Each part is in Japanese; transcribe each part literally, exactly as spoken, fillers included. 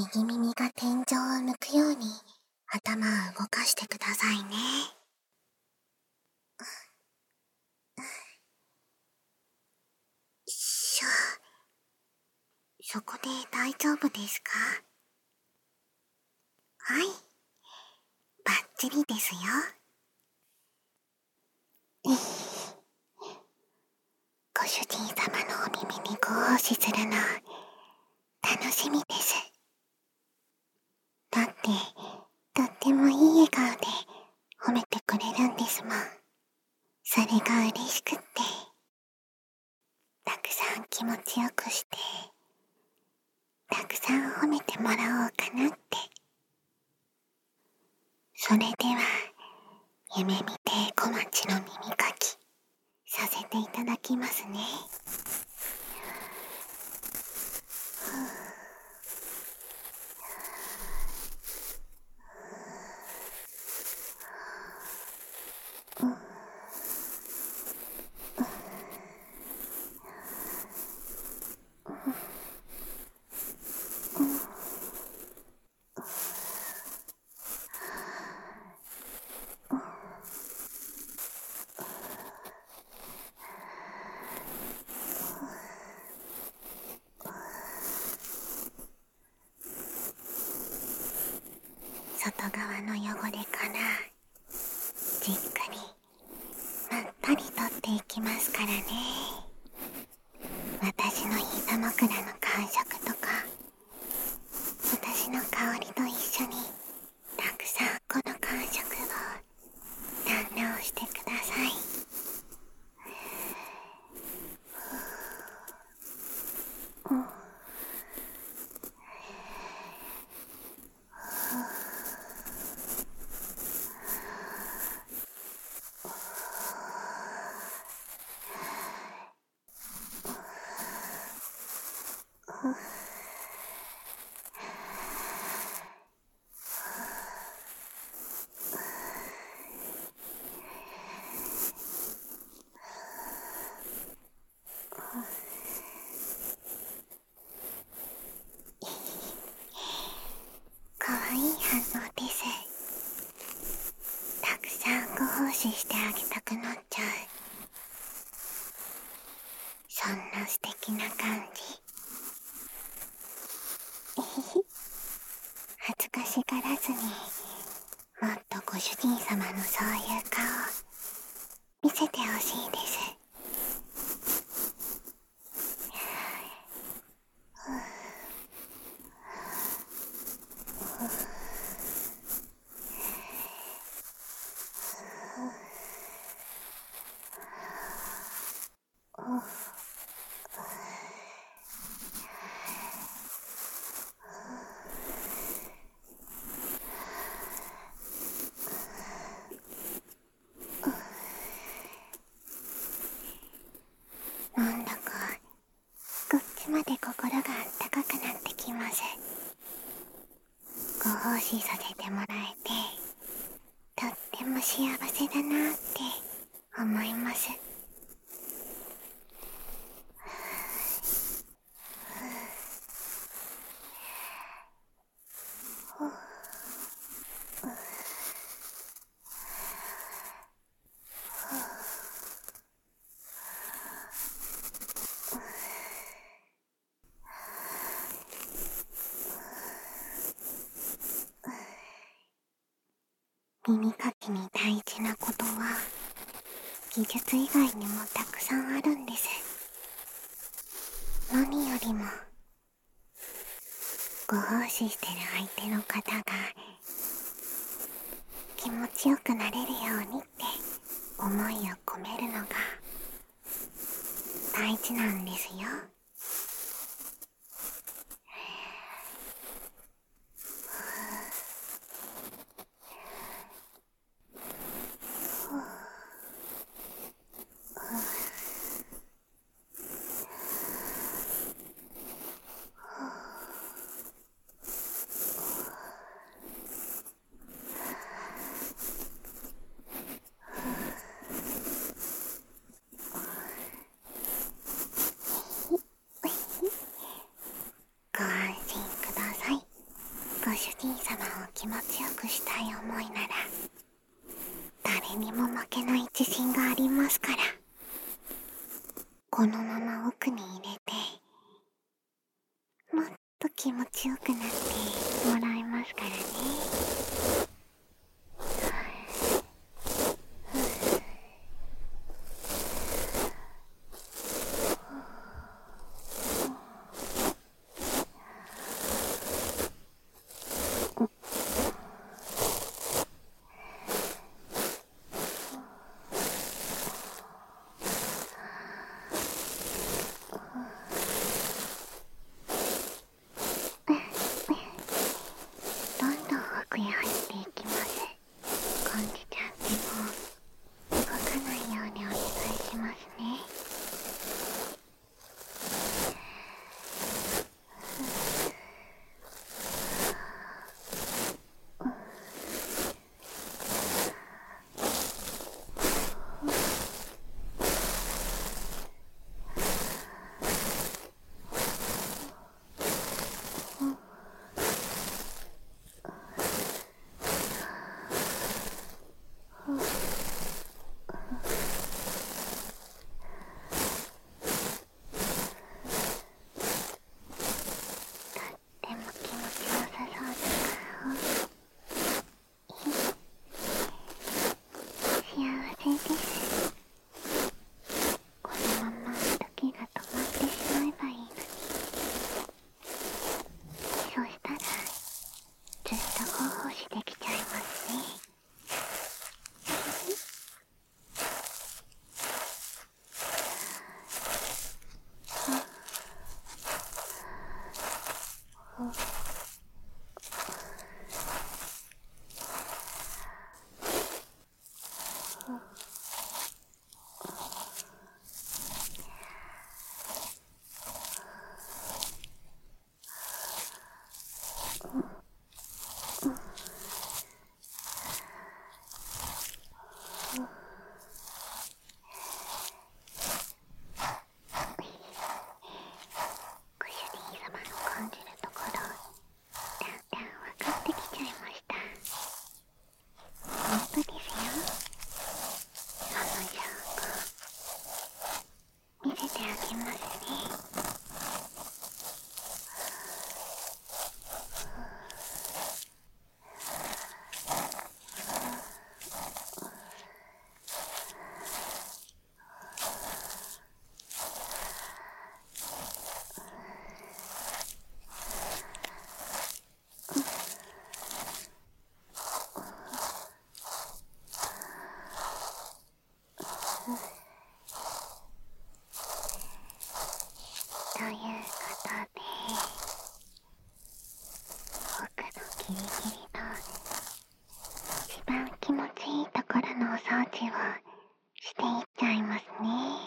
右耳が天井を向くように頭を動かしてくださいね。しょ。そこで大丈夫ですか？はい。バッチリですよ。ご主人様のお耳にご奉仕するの楽しみです。だってとってもいい笑顔で褒めてくれるんですもん。それが嬉しくってたくさん気持ちよくしてたくさん褒めてもらおうかなって。それでは夢見て小町の耳かきさせていただきますね。外側の汚れからじっくりまったり取っていきますからね。私の膝枕の感触とか私の香りと一緒にたくさんこの感触を堪能してください。かわいい反応です。たくさんご奉仕してあげたくなっちゃう。そんな素敵な感じ。恥ずかしがらずにもっとご主人様のそういう顔見せてほしいです。なんだかこっちまで心があったかくなってきます。ご奉仕させてもらえてとっても幸せだなって思います。耳かきに大事なことは技術以外にもたくさんあるんです。何よりもご奉仕してる相手の方が気持ちよくなれるようにって思いを込めるのが大事なんですよ。 主人様を気持ちよくしたい思いなら誰にも負けない自信がありますから。このまま奥に入れてもっと気持ちよくなってもらえますからね。どんどん奥へ入っていきます。感じちゃっても動かないようにお願いしますね。ということで、奥のギリギリの一番気持ちいいところのお掃除をしていっちゃいますね。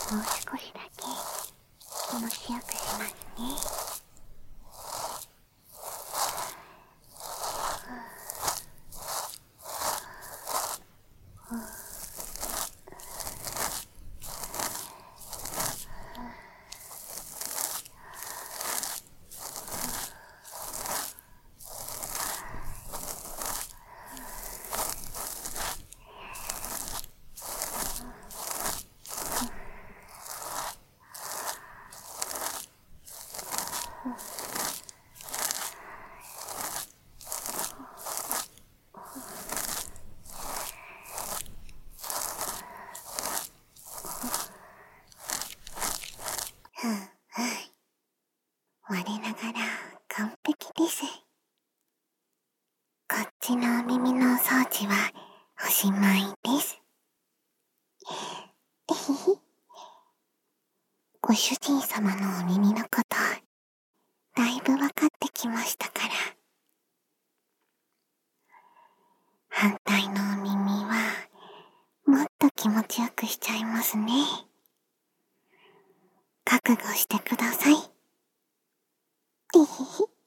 もう少しだけ気持ちよくしますね。ふんふん。我ながら完璧です。こっちのお耳のお掃除はおしまいです。えひひ。ご主人様のお耳のこと、だいぶわかってきましたから。反対のお耳は、もっと気持ちよくしちゃいますね。覚悟してください。えひひ。